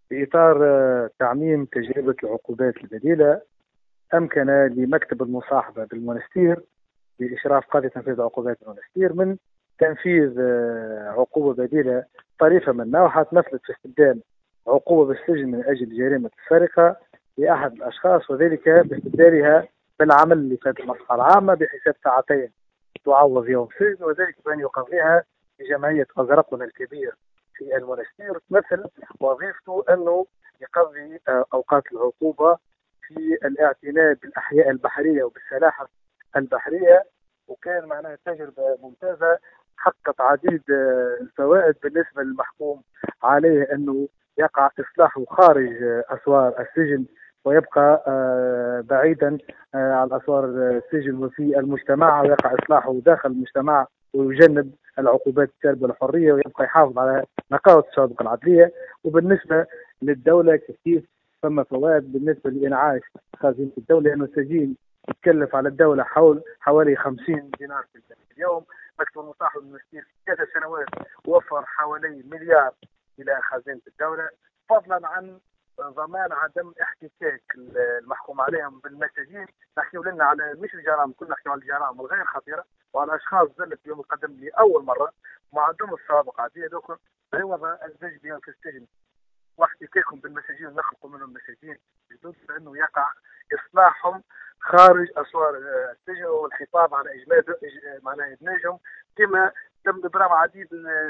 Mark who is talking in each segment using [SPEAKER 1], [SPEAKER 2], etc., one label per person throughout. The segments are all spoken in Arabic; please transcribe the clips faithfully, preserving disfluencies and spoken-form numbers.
[SPEAKER 1] في إطار آه، تعميم تجربة العقوبات البديلة، أمكن لمكتب المصاحبة بالمونستير بإشراف قاضي تنفيذ عقوبات المونستير من تنفيذ آه، عقوبة بديلة طريفة من نوعها تمثلت في استبدال عقوبة بالسجن من أجل جريمة السرقة لأحد الأشخاص، وذلك باستبدالها بالعمل اللي في المصلحة العامة بحساب ساعتين تعوض يوم سجن، وذلك بأن يقضيها في جمعية أزرقنا الكبير في المونستير، تمثل وظيفته أنه يقضي آه، أوقات العقوبة في الاعتناء بالأحياء البحرية وبالسلاحف البحرية. وكان معناها تجربة ممتازة حققت عديد آه، الفوائد بالنسبة للمحكوم عليه، أنه يقع إصلاحه خارج آه، أسوار السجن، ويبقى آه، بعيدا آه، عن أسوار السجن وفي المجتمع، ويقع إصلاحه داخل المجتمع ويجنب العقوبات السالبة للحرية، ويبقى يحافظ على نقاوة السابقة العدلية. وبالنسبة للدولة كيف ثم فوائد بالنسبة لإنعاش خزينة الدولة، لأنه السجين يتكلف على الدولة حول حوالي خمسين دينار في اليوم. مكتب المصاحب المسكين في ثلاث سنوات وفر حوالي مليار إلى خزينة الدولة، فضلا عن ضمان عدم احتكاك المحكوم عليهم بالمساجين. نحكي لنا على مش الجرائم، كنا نحكي على الجرائم الغير خطيرة وعلى أشخاص زلت اليوم القدم لأول مرة ما عندهم السابقة عادية دوكم عوض الزج بهم في السجن واحتكاكهم بالمساجين ونخلقوا منهم مساجين جدد، فانه يقع اصلاحهم خارج اسوار السجن، والحفاظ على اجمال معناها ادماجهم كما تم ابرام عديد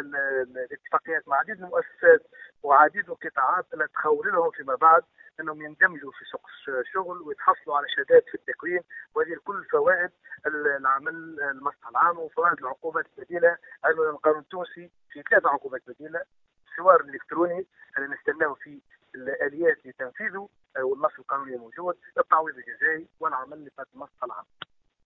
[SPEAKER 1] الاتفاقيات مع عديد المؤسسات وعديد القطاعات التي تخول لهم فيما بعد انهم يندمجوا في سوق الشغل ويتحصلوا على شهادات في التكوين. وهذه كل فوائد العمل المصلحه العامه وفوائد العقوبات البديله. علما القانون التونسي في ثلاث عقوبات بديله: الحوار الالكتروني اللي نستناه في الاليات لتنفيذه والنص القانوني موجود، التعويض الجزائي، والعمل لفات المصلحه العامه.